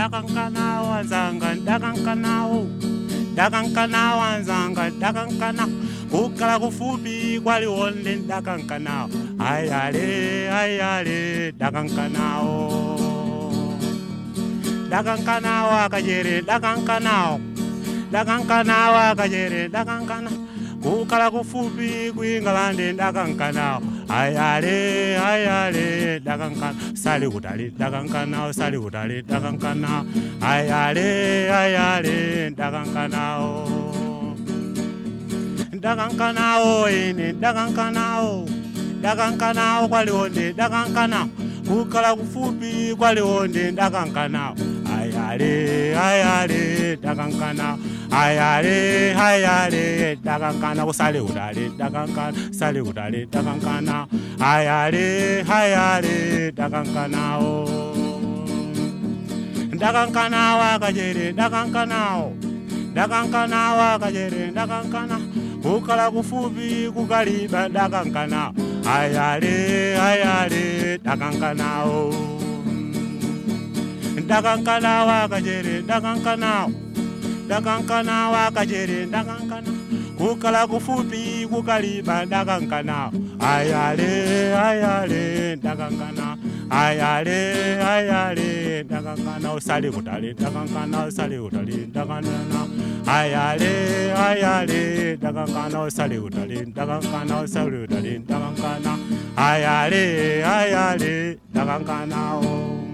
dakankana wanzanga dakankanawo dakankana wanzanga dakankana kukala kufupi kwaliwonde dakankanawo ayale dakankanawo dakankanawo akajere dakankanawo dakankanawo akajere dakankana kukala kufupi kuingalande dakankanawo ayale dakankana sali utali dakankanawo sali utali dakankana ayale dakankanawo dakankanawo ine dakankanawo dakankanawo kwaliwonde dakankana kukala kufupi kwaliwonde dakankanawo ayale dakankana ayale dakankana kusale utale dakankana sale utale dakankana ayale dakankanawo dakankanawo akajere dakankanawo dakankanawo akajere dakankana kukala kufupi kukaliba dakankana ayale dakankanawo dakankanawo akajere dakankanawo dakankanawo akajere dakankana kukala kufupi kukaliba dakankana ayale dakankana ayale dakankana usali utali dakankana usali utali dakankana ayale dakankana usali utali dakankana usali utali dakankana ayale dakankana